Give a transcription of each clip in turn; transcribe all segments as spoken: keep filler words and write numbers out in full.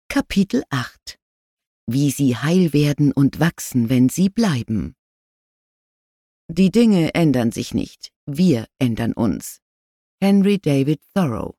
Kapitel acht. Wie sie heil werden und wachsen, wenn sie bleiben. Die Dinge ändern sich nicht, wir ändern uns. Henry David Thoreau.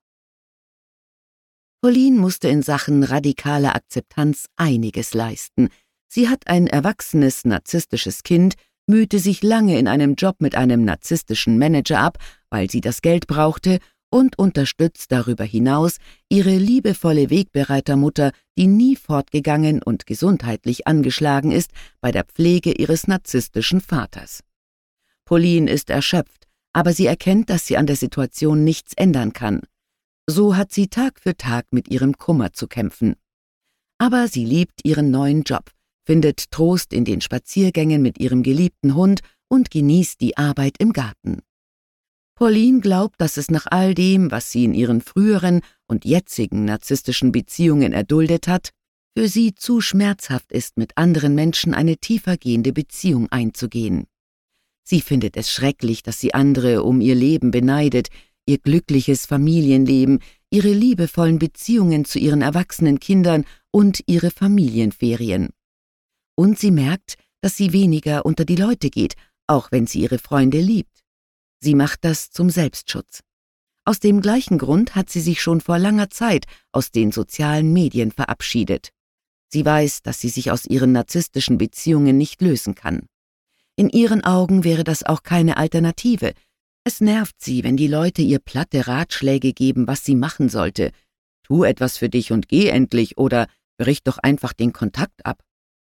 Pauline musste in Sachen radikaler Akzeptanz einiges leisten. Sie hat ein erwachsenes, narzisstisches Kind, mühte sich lange in einem Job mit einem narzisstischen Manager ab, weil sie das Geld brauchte, und unterstützt darüber hinaus ihre liebevolle Wegbereitermutter, die nie fortgegangen und gesundheitlich angeschlagen ist, bei der Pflege ihres narzisstischen Vaters. Pauline ist erschöpft, aber sie erkennt, dass sie an der Situation nichts ändern kann. So hat sie Tag für Tag mit ihrem Kummer zu kämpfen. Aber sie liebt ihren neuen Job, findet Trost in den Spaziergängen mit ihrem geliebten Hund und genießt die Arbeit im Garten. Pauline glaubt, dass es nach all dem, was sie in ihren früheren und jetzigen narzisstischen Beziehungen erduldet hat, für sie zu schmerzhaft ist, mit anderen Menschen eine tiefergehende Beziehung einzugehen. Sie findet es schrecklich, dass sie andere um ihr Leben beneidet, ihr glückliches Familienleben, ihre liebevollen Beziehungen zu ihren erwachsenen Kindern und ihre Familienferien. Und sie merkt, dass sie weniger unter die Leute geht, auch wenn sie ihre Freunde liebt. Sie macht das zum Selbstschutz. Aus dem gleichen Grund hat sie sich schon vor langer Zeit aus den sozialen Medien verabschiedet. Sie weiß, dass sie sich aus ihren narzisstischen Beziehungen nicht lösen kann. In ihren Augen wäre das auch keine Alternative. Es nervt sie, wenn die Leute ihr platte Ratschläge geben, was sie machen sollte. Tu etwas für dich und geh endlich oder brich doch einfach den Kontakt ab.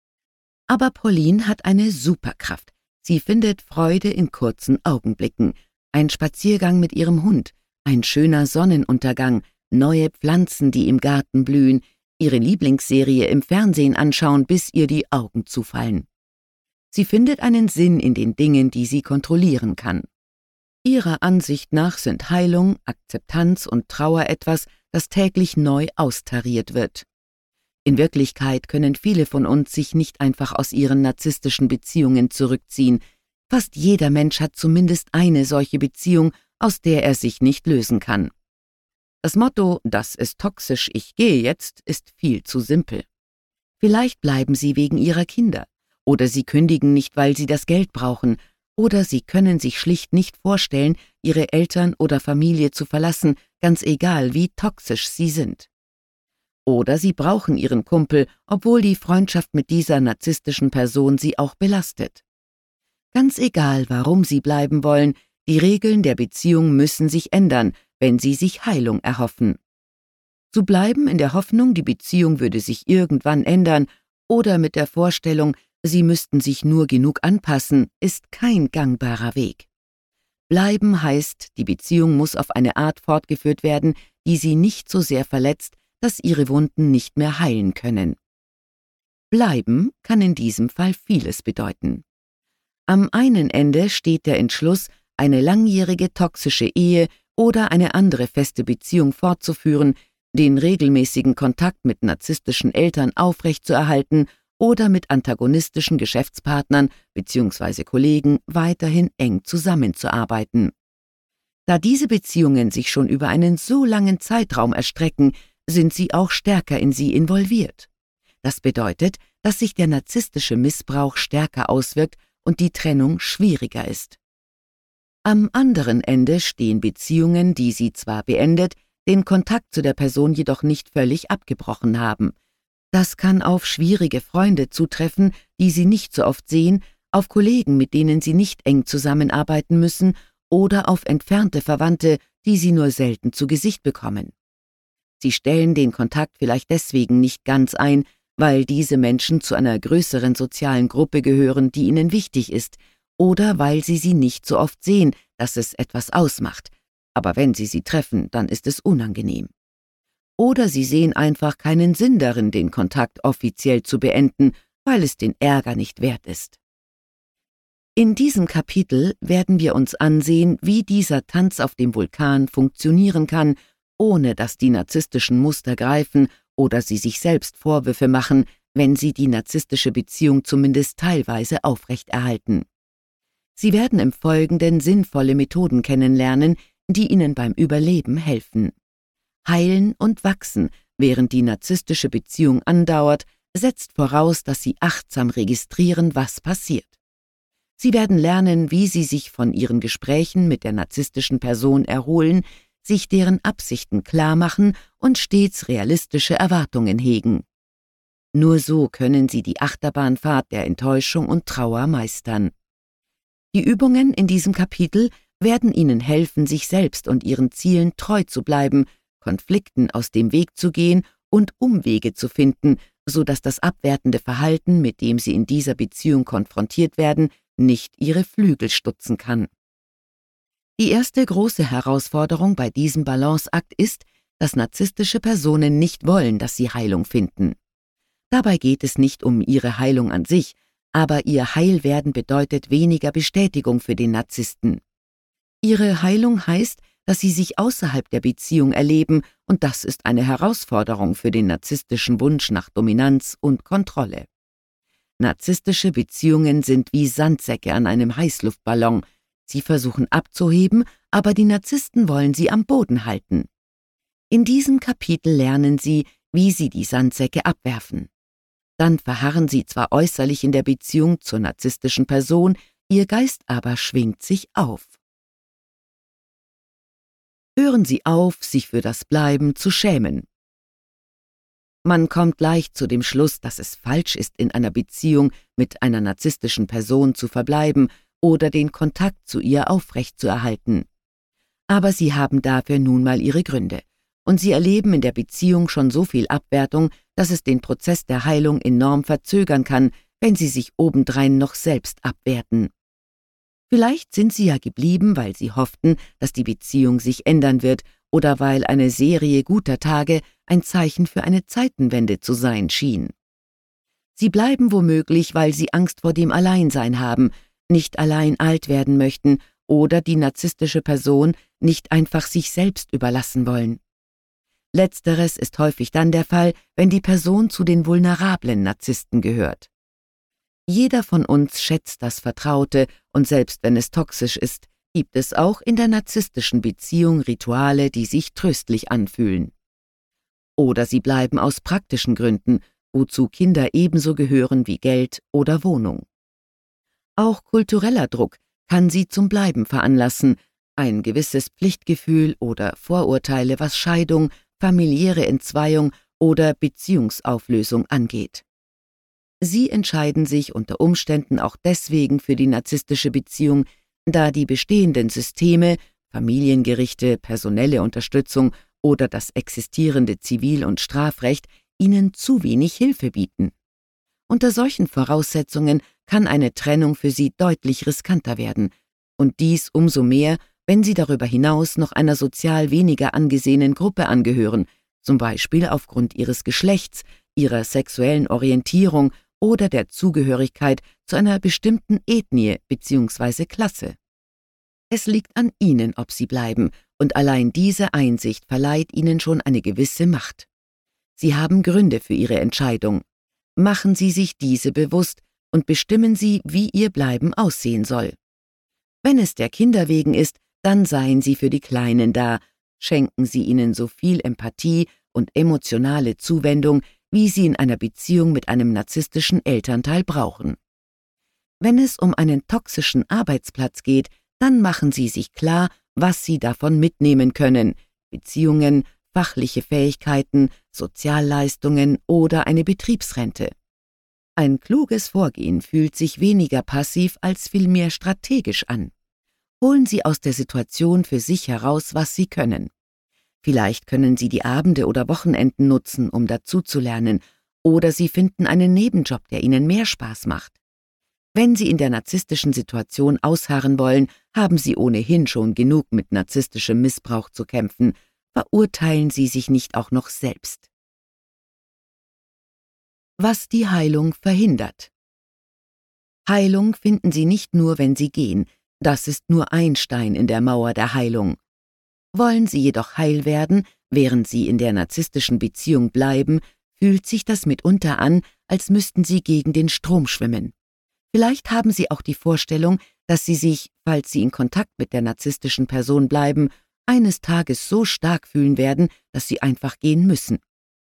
Aber Pauline hat eine Superkraft. Sie findet Freude in kurzen Augenblicken. Ein Spaziergang mit ihrem Hund, ein schöner Sonnenuntergang, neue Pflanzen, die im Garten blühen, ihre Lieblingsserie im Fernsehen anschauen, bis ihr die Augen zufallen. Sie findet einen Sinn in den Dingen, die sie kontrollieren kann. Ihrer Ansicht nach sind Heilung, Akzeptanz und Trauer etwas, das täglich neu austariert wird. In Wirklichkeit können viele von uns sich nicht einfach aus ihren narzisstischen Beziehungen zurückziehen. Fast jeder Mensch hat zumindest eine solche Beziehung, aus der er sich nicht lösen kann. Das Motto, das ist toxisch, ich gehe jetzt, ist viel zu simpel. Vielleicht bleiben sie wegen ihrer Kinder, oder sie kündigen nicht, weil sie das Geld brauchen, oder sie können sich schlicht nicht vorstellen, ihre Eltern oder Familie zu verlassen, ganz egal, wie toxisch sie sind. Oder sie brauchen ihren Kumpel, obwohl die Freundschaft mit dieser narzisstischen Person sie auch belastet. Ganz egal, warum sie bleiben wollen, die Regeln der Beziehung müssen sich ändern, wenn sie sich Heilung erhoffen. Zu bleiben in der Hoffnung, die Beziehung würde sich irgendwann ändern, oder mit der Vorstellung, sie müssten sich nur genug anpassen, ist kein gangbarer Weg. Bleiben heißt, die Beziehung muss auf eine Art fortgeführt werden, die sie nicht so sehr verletzt, dass ihre Wunden nicht mehr heilen können. Bleiben kann in diesem Fall vieles bedeuten. Am einen Ende steht der Entschluss, eine langjährige toxische Ehe oder eine andere feste Beziehung fortzuführen, den regelmäßigen Kontakt mit narzisstischen Eltern aufrechtzuerhalten oder mit antagonistischen Geschäftspartnern bzw. Kollegen weiterhin eng zusammenzuarbeiten. Da diese Beziehungen sich schon über einen so langen Zeitraum erstrecken, sind sie auch stärker in sie involviert. Das bedeutet, dass sich der narzisstische Missbrauch stärker auswirkt und die Trennung schwieriger ist. Am anderen Ende stehen Beziehungen, die sie zwar beendet, den Kontakt zu der Person jedoch nicht völlig abgebrochen haben. Das kann auf schwierige Freunde zutreffen, die sie nicht so oft sehen, auf Kollegen, mit denen sie nicht eng zusammenarbeiten müssen, oder auf entfernte Verwandte, die sie nur selten zu Gesicht bekommen. Sie stellen den Kontakt vielleicht deswegen nicht ganz ein, weil diese Menschen zu einer größeren sozialen Gruppe gehören, die ihnen wichtig ist, oder weil sie sie nicht so oft sehen, dass es etwas ausmacht. Aber wenn sie sie treffen, dann ist es unangenehm. Oder sie sehen einfach keinen Sinn darin, den Kontakt offiziell zu beenden, weil es den Ärger nicht wert ist. In diesem Kapitel werden wir uns ansehen, wie dieser Tanz auf dem Vulkan funktionieren kann, ohne dass die narzisstischen Muster greifen oder sie sich selbst Vorwürfe machen, wenn sie die narzisstische Beziehung zumindest teilweise aufrechterhalten. Sie werden im Folgenden sinnvolle Methoden kennenlernen, die ihnen beim Überleben helfen. Heilen und wachsen, Während die narzisstische Beziehung andauert, setzt voraus, dass Sie achtsam registrieren, was passiert. Sie werden lernen, wie Sie sich von Ihren Gesprächen mit der narzisstischen Person erholen, sich deren Absichten klarmachen und stets realistische Erwartungen hegen. Nur so können Sie die Achterbahnfahrt der Enttäuschung und Trauer meistern. Die Übungen in diesem Kapitel werden Ihnen helfen, sich selbst und Ihren Zielen treu zu bleiben, Konflikten aus dem Weg zu gehen und Umwege zu finden, sodass das abwertende Verhalten, mit dem Sie in dieser Beziehung konfrontiert werden, nicht Ihre Flügel stutzen kann. Die erste große Herausforderung bei diesem Balanceakt ist, dass narzisstische Personen nicht wollen, dass sie Heilung finden. Dabei geht es nicht um ihre Heilung an sich, aber ihr Heilwerden bedeutet weniger Bestätigung für den Narzissten. Ihre Heilung heißt, dass sie sich außerhalb der Beziehung erleben, und das ist eine Herausforderung für den narzisstischen Wunsch nach Dominanz und Kontrolle. Narzisstische Beziehungen sind wie Sandsäcke an einem Heißluftballon. Sie versuchen abzuheben, aber die Narzissten wollen sie am Boden halten. In diesem Kapitel lernen Sie, wie Sie die Sandsäcke abwerfen. Dann verharren Sie zwar äußerlich in der Beziehung zur narzisstischen Person, Ihr Geist aber schwingt sich auf. Hören Sie auf, sich für das Bleiben zu schämen. Man kommt leicht zu dem Schluss, dass es falsch ist, in einer Beziehung mit einer narzisstischen Person zu verbleiben oder den Kontakt zu ihr aufrechtzuerhalten. Aber Sie haben dafür nun mal Ihre Gründe. Und Sie erleben in der Beziehung schon so viel Abwertung, dass es den Prozess der Heilung enorm verzögern kann, wenn Sie sich obendrein noch selbst abwerten. Vielleicht sind Sie ja geblieben, weil Sie hofften, dass die Beziehung sich ändern wird oder weil eine Serie guter Tage ein Zeichen für eine Zeitenwende zu sein schien. Sie bleiben womöglich, weil Sie Angst vor dem Alleinsein haben, nicht allein alt werden möchten oder die narzisstische Person nicht einfach sich selbst überlassen wollen. Letzteres ist häufig dann der Fall, wenn die Person zu den vulnerablen Narzissten gehört. Jeder von uns schätzt das Vertraute, und selbst wenn es toxisch ist, gibt es auch in der narzisstischen Beziehung Rituale, die sich tröstlich anfühlen. Oder sie bleiben aus praktischen Gründen, wozu Kinder ebenso gehören wie Geld oder Wohnung. Auch kultureller Druck kann sie zum Bleiben veranlassen, ein gewisses Pflichtgefühl oder Vorurteile, was Scheidung, familiäre Entzweiung oder Beziehungsauflösung angeht. Sie entscheiden sich unter Umständen auch deswegen für die narzisstische Beziehung, da die bestehenden Systeme, Familiengerichte, personelle Unterstützung oder das existierende Zivil- und Strafrecht ihnen zu wenig Hilfe bieten. Unter solchen Voraussetzungen kann eine Trennung für sie deutlich riskanter werden, und dies umso mehr, wenn sie darüber hinaus noch einer sozial weniger angesehenen Gruppe angehören, zum Beispiel aufgrund ihres Geschlechts, ihrer sexuellen Orientierung oder der Zugehörigkeit zu einer bestimmten Ethnie bzw. Klasse. Es liegt an Ihnen, ob Sie bleiben, und allein diese Einsicht verleiht Ihnen schon eine gewisse Macht. Sie haben Gründe für Ihre Entscheidung. Machen Sie sich diese bewusst und bestimmen Sie, wie Ihr Bleiben aussehen soll. Wenn es der Kinder wegen ist, dann seien Sie für die Kleinen da, schenken Sie ihnen so viel Empathie und emotionale Zuwendung, wie sie in einer Beziehung mit einem narzisstischen Elternteil brauchen. Wenn es um einen toxischen Arbeitsplatz geht, dann machen Sie sich klar, was Sie davon mitnehmen können: Beziehungen, fachliche Fähigkeiten, Sozialleistungen oder eine Betriebsrente. Ein kluges Vorgehen fühlt sich weniger passiv als vielmehr strategisch an. Holen Sie aus der Situation für sich heraus, was Sie können. Vielleicht können Sie die Abende oder Wochenenden nutzen, um dazuzulernen, oder Sie finden einen Nebenjob, der Ihnen mehr Spaß macht. Wenn Sie in der narzisstischen Situation ausharren wollen, haben Sie ohnehin schon genug mit narzisstischem Missbrauch zu kämpfen. Verurteilen Sie sich nicht auch noch selbst. Was die Heilung verhindert. Heilung finden Sie nicht nur, wenn Sie gehen. Das ist nur ein Stein in der Mauer der Heilung. Wollen Sie jedoch heil werden, während Sie in der narzisstischen Beziehung bleiben, fühlt sich das mitunter an, als müssten Sie gegen den Strom schwimmen. Vielleicht haben Sie auch die Vorstellung, dass Sie sich, falls Sie in Kontakt mit der narzisstischen Person bleiben, eines Tages so stark fühlen werden, dass Sie einfach gehen müssen.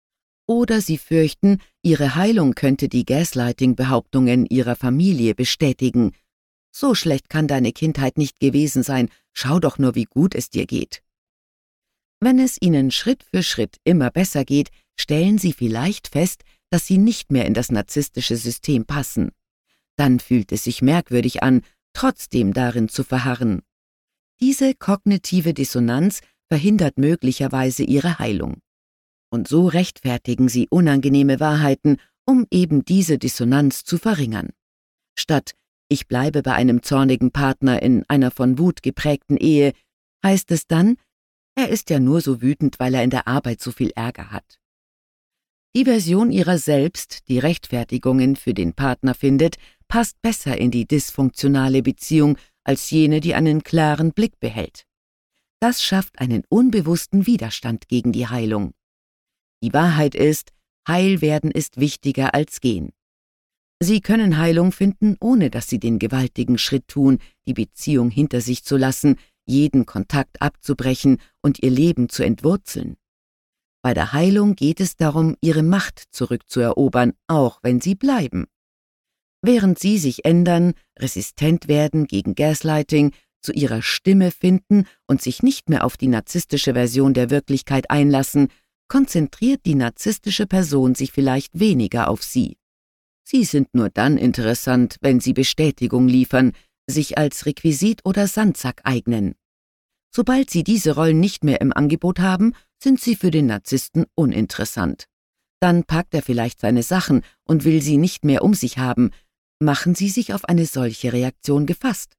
Oder sie fürchten, ihre Heilung könnte die Gaslighting-Behauptungen ihrer Familie bestätigen. »So schlecht kann deine Kindheit nicht gewesen sein, schau doch nur, wie gut es dir geht.« Wenn es ihnen Schritt für Schritt immer besser geht, stellen sie vielleicht fest, dass sie nicht mehr in das narzisstische System passen. Dann fühlt es sich merkwürdig an, trotzdem darin zu verharren. Diese kognitive Dissonanz verhindert möglicherweise ihre Heilung. Und so rechtfertigen sie unangenehme Wahrheiten, um eben diese Dissonanz zu verringern. Statt »Ich bleibe bei einem zornigen Partner in einer von Wut geprägten Ehe«, heißt es dann, »Er ist ja nur so wütend, weil er in der Arbeit so viel Ärger hat.« Die Version ihrer selbst, die Rechtfertigungen für den Partner findet, passt besser in die dysfunktionale Beziehung als jene, die einen klaren Blick behält. Das schafft einen unbewussten Widerstand gegen die Heilung. Die Wahrheit ist, Heilwerden ist wichtiger als Gehen. Sie können Heilung finden, ohne dass Sie den gewaltigen Schritt tun, die Beziehung hinter sich zu lassen, jeden Kontakt abzubrechen und Ihr Leben zu entwurzeln. Bei der Heilung geht es darum, Ihre Macht zurückzuerobern, auch wenn Sie bleiben. Während Sie sich ändern, resistent werden gegen Gaslighting, zu Ihrer Stimme finden und sich nicht mehr auf die narzisstische Version der Wirklichkeit einlassen, konzentriert die narzisstische Person sich vielleicht weniger auf Sie. Sie sind nur dann interessant, wenn sie Bestätigung liefern, sich als Requisit oder Sandsack eignen. Sobald sie diese Rollen nicht mehr im Angebot haben, sind sie für den Narzissten uninteressant. Dann packt er vielleicht seine Sachen und will sie nicht mehr um sich haben. Machen Sie sich auf eine solche Reaktion gefasst.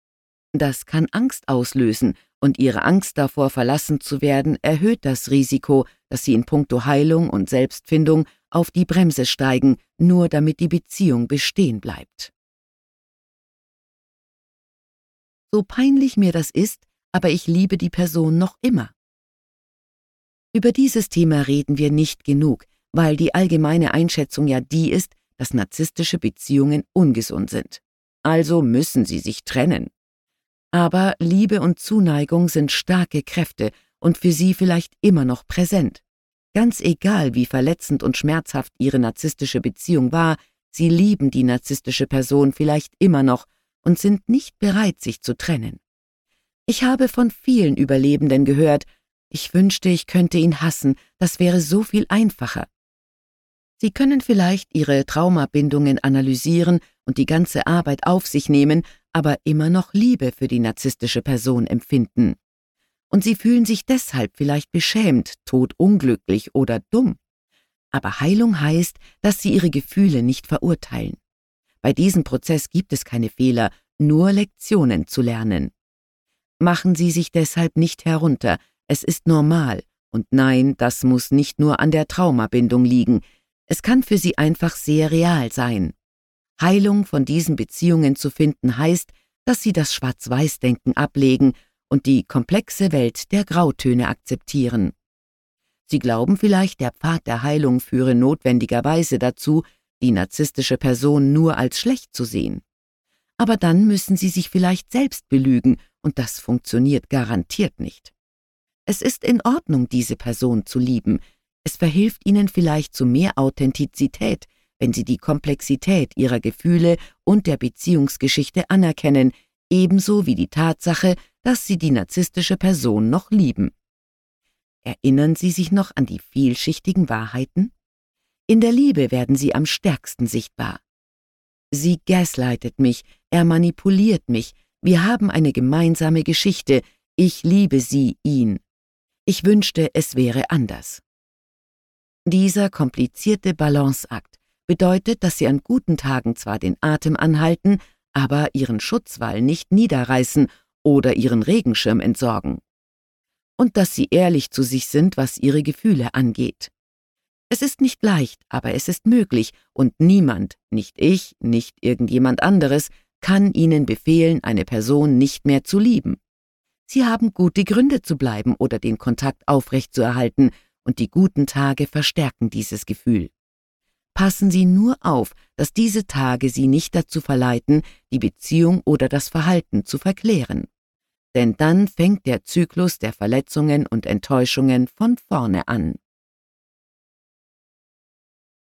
Das kann Angst auslösen, und Ihre Angst davor, verlassen zu werden, erhöht das Risiko, dass Sie in puncto Heilung und Selbstfindung auf die Bremse steigen, nur damit die Beziehung bestehen bleibt. So peinlich mir das ist, aber ich liebe die Person noch immer. Über dieses Thema reden wir nicht genug, weil die allgemeine Einschätzung ja die ist, dass narzisstische Beziehungen ungesund sind. Also müssen sie sich trennen. Aber Liebe und Zuneigung sind starke Kräfte und für sie vielleicht immer noch präsent. Ganz egal, wie verletzend und schmerzhaft ihre narzisstische Beziehung war, sie lieben die narzisstische Person vielleicht immer noch und sind nicht bereit, sich zu trennen. Ich habe von vielen Überlebenden gehört, ich wünschte, ich könnte ihn hassen, das wäre so viel einfacher. Sie können vielleicht ihre Traumabindungen analysieren und die ganze Arbeit auf sich nehmen, aber immer noch Liebe für die narzisstische Person empfinden. Und sie fühlen sich deshalb vielleicht beschämt, todunglücklich oder dumm. Aber Heilung heißt, dass sie ihre Gefühle nicht verurteilen. Bei diesem Prozess gibt es keine Fehler, nur Lektionen zu lernen. Machen Sie sich deshalb nicht herunter, es ist normal. Und nein, das muss nicht nur an der Traumabindung liegen. Es kann für Sie einfach sehr real sein. Heilung von diesen Beziehungen zu finden heißt, dass Sie das Schwarz-Weiß-Denken ablegen und die komplexe Welt der Grautöne akzeptieren. Sie glauben vielleicht, der Pfad der Heilung führe notwendigerweise dazu, die narzisstische Person nur als schlecht zu sehen. Aber dann müssen Sie sich vielleicht selbst belügen, und das funktioniert garantiert nicht. Es ist in Ordnung, diese Person zu lieben. Es verhilft Ihnen vielleicht zu mehr Authentizität, wenn Sie die Komplexität Ihrer Gefühle und der Beziehungsgeschichte anerkennen, ebenso wie die Tatsache, dass Sie die narzisstische Person noch lieben. Erinnern Sie sich noch an die vielschichtigen Wahrheiten? In der Liebe werden sie am stärksten sichtbar. Sie gaslightet mich, er manipuliert mich, wir haben eine gemeinsame Geschichte, ich liebe sie, ihn. Ich wünschte, es wäre anders. Dieser komplizierte Balanceakt bedeutet, dass Sie an guten Tagen zwar den Atem anhalten, aber Ihren Schutzwall nicht niederreißen oder Ihren Regenschirm entsorgen. Und dass Sie ehrlich zu sich sind, was Ihre Gefühle angeht. Es ist nicht leicht, aber es ist möglich und niemand, nicht ich, nicht irgendjemand anderes, kann Ihnen befehlen, eine Person nicht mehr zu lieben. Sie haben gute Gründe zu bleiben oder den Kontakt aufrechtzuerhalten und die guten Tage verstärken dieses Gefühl. Passen Sie nur auf, dass diese Tage Sie nicht dazu verleiten, die Beziehung oder das Verhalten zu verklären. Denn dann fängt der Zyklus der Verletzungen und Enttäuschungen von vorne an.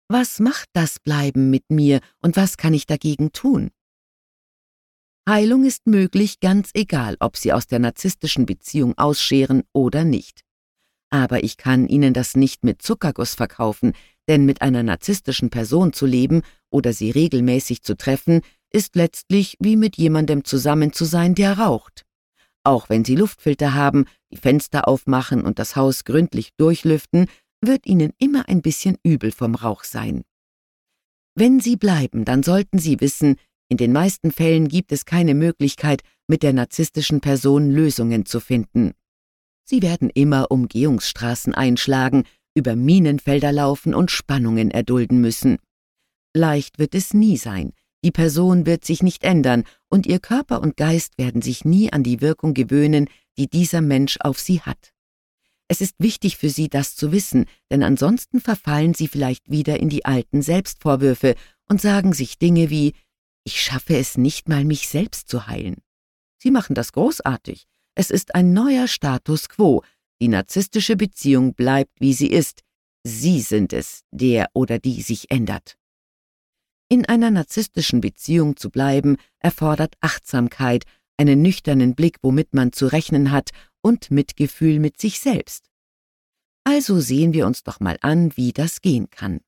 Was macht das Bleiben mit mir und was kann ich dagegen tun? Heilung ist möglich, ganz egal, ob Sie aus der narzisstischen Beziehung ausscheren oder nicht. Aber ich kann Ihnen das nicht mit Zuckerguss verkaufen, denn mit einer narzisstischen Person zu leben oder sie regelmäßig zu treffen, ist letztlich wie mit jemandem zusammen zu sein, der raucht. Auch wenn Sie Luftfilter haben, die Fenster aufmachen und das Haus gründlich durchlüften, wird Ihnen immer ein bisschen übel vom Rauch sein. Wenn Sie bleiben, dann sollten Sie wissen, in den meisten Fällen gibt es keine Möglichkeit, mit der narzisstischen Person Lösungen zu finden. Sie werden immer Umgehungsstraßen einschlagen, über Minenfelder laufen und Spannungen erdulden müssen. Leicht wird es nie sein. Die Person wird sich nicht ändern und ihr Körper und Geist werden sich nie an die Wirkung gewöhnen, die dieser Mensch auf sie hat. Es ist wichtig für Sie, das zu wissen, denn ansonsten verfallen Sie vielleicht wieder in die alten Selbstvorwürfe und sagen sich Dinge wie: Ich schaffe es nicht mal, mich selbst zu heilen. Sie machen das großartig. Es ist ein neuer Status quo. Die narzisstische Beziehung bleibt, wie sie ist. Sie sind es, der oder die sich ändert. In einer narzisstischen Beziehung zu bleiben, erfordert Achtsamkeit, einen nüchternen Blick, womit man zu rechnen hat, und Mitgefühl mit sich selbst. Also sehen wir uns doch mal an, wie das gehen kann.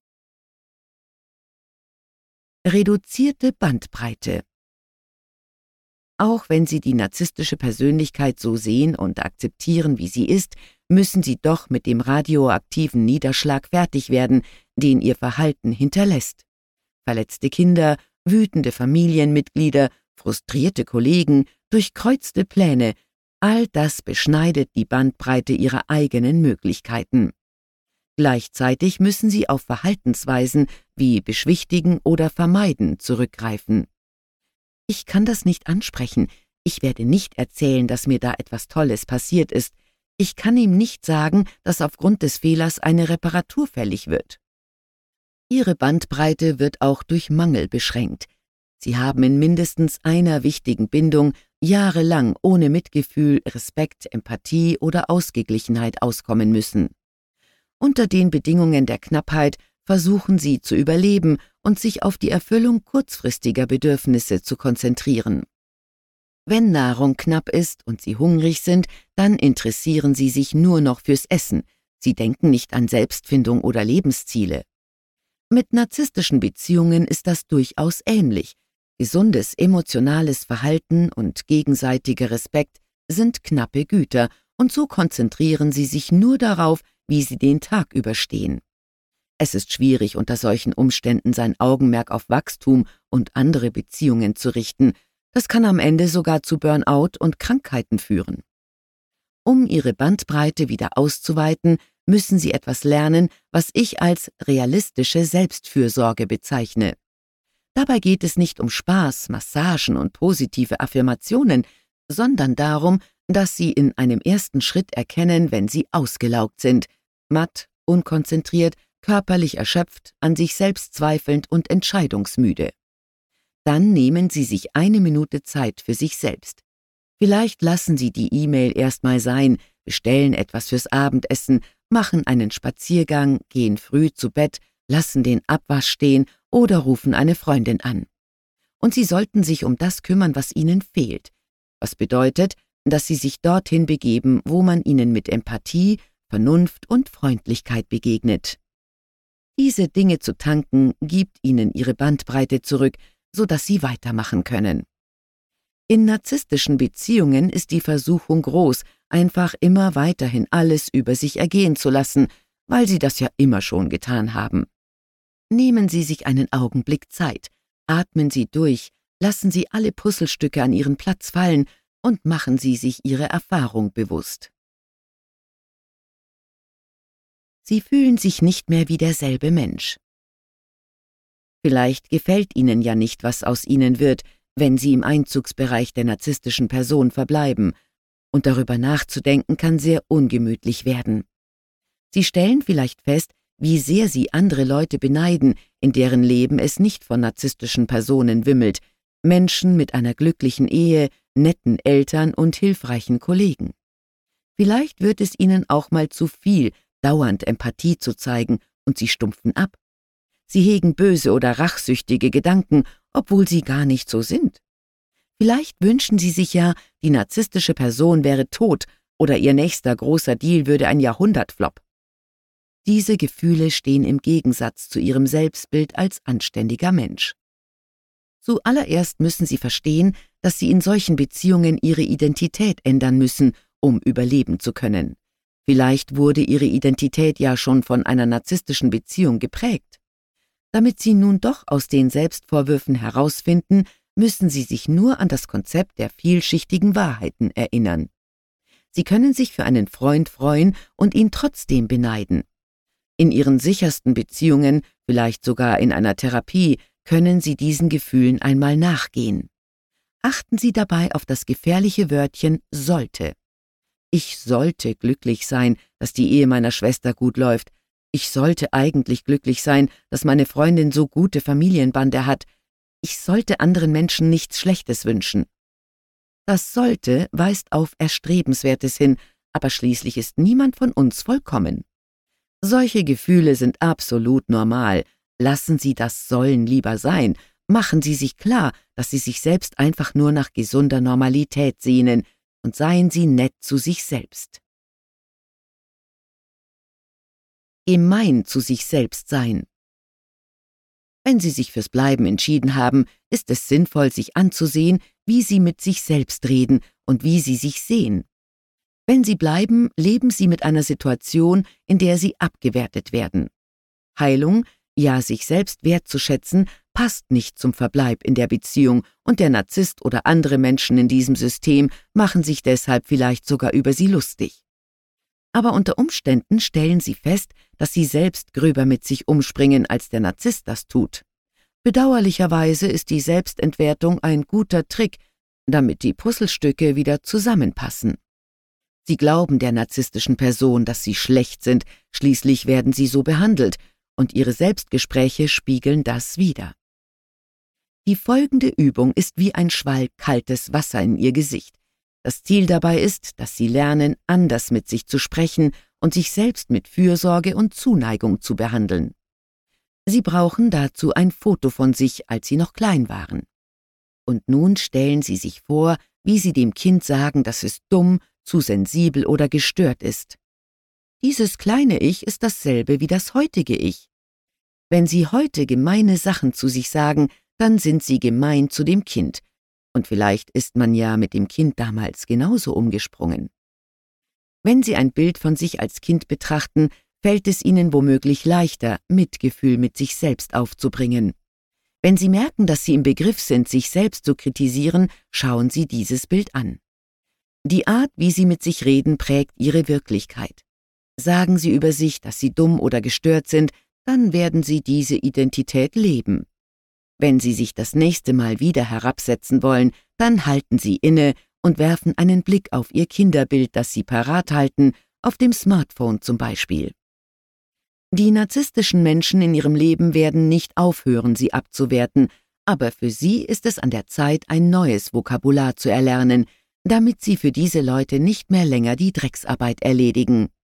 Reduzierte Bandbreite. Auch wenn Sie die narzisstische Persönlichkeit so sehen und akzeptieren, wie sie ist, müssen Sie doch mit dem radioaktiven Niederschlag fertig werden, den Ihr Verhalten hinterlässt. Verletzte Kinder, wütende Familienmitglieder, frustrierte Kollegen, durchkreuzte Pläne, all das beschneidet die Bandbreite Ihrer eigenen Möglichkeiten. Gleichzeitig müssen Sie auf Verhaltensweisen wie Beschwichtigen oder Vermeiden zurückgreifen. Ich kann das nicht ansprechen. Ich werde nicht erzählen, dass mir da etwas Tolles passiert ist. Ich kann ihm nicht sagen, dass aufgrund des Fehlers eine Reparatur fällig wird. Ihre Bandbreite wird auch durch Mangel beschränkt. Sie haben in mindestens einer wichtigen Bindung jahrelang ohne Mitgefühl, Respekt, Empathie oder Ausgeglichenheit auskommen müssen. Unter den Bedingungen der Knappheit versuchen Sie zu überleben und sich auf die Erfüllung kurzfristiger Bedürfnisse zu konzentrieren. Wenn Nahrung knapp ist und Sie hungrig sind, dann interessieren Sie sich nur noch fürs Essen. Sie denken nicht an Selbstfindung oder Lebensziele. Mit narzisstischen Beziehungen ist das durchaus ähnlich. Gesundes emotionales Verhalten und gegenseitiger Respekt sind knappe Güter, und so konzentrieren Sie sich nur darauf, wie Sie den Tag überstehen. Es ist schwierig, unter solchen Umständen sein Augenmerk auf Wachstum und andere Beziehungen zu richten. Das kann am Ende sogar zu Burnout und Krankheiten führen. Um Ihre Bandbreite wieder auszuweiten, müssen Sie etwas lernen, was ich als realistische Selbstfürsorge bezeichne. Dabei geht es nicht um Spaß, Massagen und positive Affirmationen, sondern darum, dass Sie in einem ersten Schritt erkennen, wenn Sie ausgelaugt sind, matt, unkonzentriert, körperlich erschöpft, an sich selbst zweifelnd und entscheidungsmüde. Dann nehmen Sie sich eine Minute Zeit für sich selbst. Vielleicht lassen Sie die E-Mail erstmal sein, bestellen etwas fürs Abendessen, machen einen Spaziergang, gehen früh zu Bett, lassen den Abwasch stehen oder rufen eine Freundin an. Und Sie sollten sich um das kümmern, was Ihnen fehlt, was bedeutet, dass Sie sich dorthin begeben, wo man Ihnen mit Empathie, Vernunft und Freundlichkeit begegnet. Diese Dinge zu tanken, gibt Ihnen Ihre Bandbreite zurück, sodass Sie weitermachen können. In narzisstischen Beziehungen ist die Versuchung groß, einfach immer weiterhin alles über sich ergehen zu lassen, weil Sie das ja immer schon getan haben. Nehmen Sie sich einen Augenblick Zeit, atmen Sie durch, lassen Sie alle Puzzlestücke an ihren Platz fallen und machen Sie sich Ihre Erfahrung bewusst. Sie fühlen sich nicht mehr wie derselbe Mensch. Vielleicht gefällt Ihnen ja nicht, was aus Ihnen wird, wenn Sie im Einzugsbereich der narzisstischen Person verbleiben, und darüber nachzudenken kann sehr ungemütlich werden. Sie stellen vielleicht fest, wie sehr Sie andere Leute beneiden, in deren Leben es nicht von narzisstischen Personen wimmelt, Menschen mit einer glücklichen Ehe, netten Eltern und hilfreichen Kollegen. Vielleicht wird es Ihnen auch mal zu viel, dauernd Empathie zu zeigen, und Sie stumpfen ab. Sie hegen böse oder rachsüchtige Gedanken, obwohl sie gar nicht so sind. Vielleicht wünschen Sie sich ja, die narzisstische Person wäre tot oder Ihr nächster großer Deal würde ein Jahrhundertflop. Diese Gefühle stehen im Gegensatz zu Ihrem Selbstbild als anständiger Mensch. Zuallererst müssen Sie verstehen, dass Sie in solchen Beziehungen Ihre Identität ändern müssen, um überleben zu können. Vielleicht wurde Ihre Identität ja schon von einer narzisstischen Beziehung geprägt. Damit Sie nun doch aus den Selbstvorwürfen herausfinden, müssen Sie sich nur an das Konzept der vielschichtigen Wahrheiten erinnern. Sie können sich für einen Freund freuen und ihn trotzdem beneiden. In Ihren sichersten Beziehungen, vielleicht sogar in einer Therapie, können Sie diesen Gefühlen einmal nachgehen. Achten Sie dabei auf das gefährliche Wörtchen sollte. Ich sollte glücklich sein, dass die Ehe meiner Schwester gut läuft. Ich sollte eigentlich glücklich sein, dass meine Freundin so gute Familienbande hat. Ich sollte anderen Menschen nichts Schlechtes wünschen. Das sollte weist auf Erstrebenswertes hin, aber schließlich ist niemand von uns vollkommen. Solche Gefühle sind absolut normal. Lassen Sie das Sollen lieber sein. Machen Sie sich klar, dass Sie sich selbst einfach nur nach gesunder Normalität sehnen, und seien Sie nett zu sich selbst. Gemein zu sich selbst sein. Wenn Sie sich fürs Bleiben entschieden haben, ist es sinnvoll, sich anzusehen, wie Sie mit sich selbst reden und wie Sie sich sehen. Wenn Sie bleiben, leben Sie mit einer Situation, in der Sie abgewertet werden. Heilung, ja sich selbst wertzuschätzen, passt nicht zum Verbleib in der Beziehung und der Narzisst oder andere Menschen in diesem System machen sich deshalb vielleicht sogar über Sie lustig. Aber unter Umständen stellen Sie fest, dass Sie selbst gröber mit sich umspringen, als der Narzisst das tut. Bedauerlicherweise ist die Selbstentwertung ein guter Trick, damit die Puzzlestücke wieder zusammenpassen. Sie glauben der narzisstischen Person, dass sie schlecht sind, schließlich werden sie so behandelt, und Ihre Selbstgespräche spiegeln das wider. Die folgende Übung ist wie ein Schwall kaltes Wasser in Ihr Gesicht. Das Ziel dabei ist, dass Sie lernen, anders mit sich zu sprechen und sich selbst mit Fürsorge und Zuneigung zu behandeln. Sie brauchen dazu ein Foto von sich, als Sie noch klein waren. Und nun stellen Sie sich vor, wie Sie dem Kind sagen, dass es dumm, zu sensibel oder gestört ist. Dieses kleine Ich ist dasselbe wie das heutige Ich. Wenn Sie heute gemeine Sachen zu sich sagen, dann sind Sie gemein zu dem Kind. Und vielleicht ist man ja mit dem Kind damals genauso umgesprungen. Wenn Sie ein Bild von sich als Kind betrachten, fällt es Ihnen womöglich leichter, Mitgefühl mit sich selbst aufzubringen. Wenn Sie merken, dass Sie im Begriff sind, sich selbst zu kritisieren, schauen Sie dieses Bild an. Die Art, wie Sie mit sich reden, prägt Ihre Wirklichkeit. Sagen Sie über sich, dass Sie dumm oder gestört sind, dann werden Sie diese Identität leben. Wenn Sie sich das nächste Mal wieder herabsetzen wollen, dann halten Sie inne und werfen einen Blick auf Ihr Kinderbild, das Sie parat halten, auf dem Smartphone zum Beispiel. Die narzisstischen Menschen in Ihrem Leben werden nicht aufhören, Sie abzuwerten, aber für Sie ist es an der Zeit, ein neues Vokabular zu erlernen, damit Sie für diese Leute nicht mehr länger die Drecksarbeit erledigen.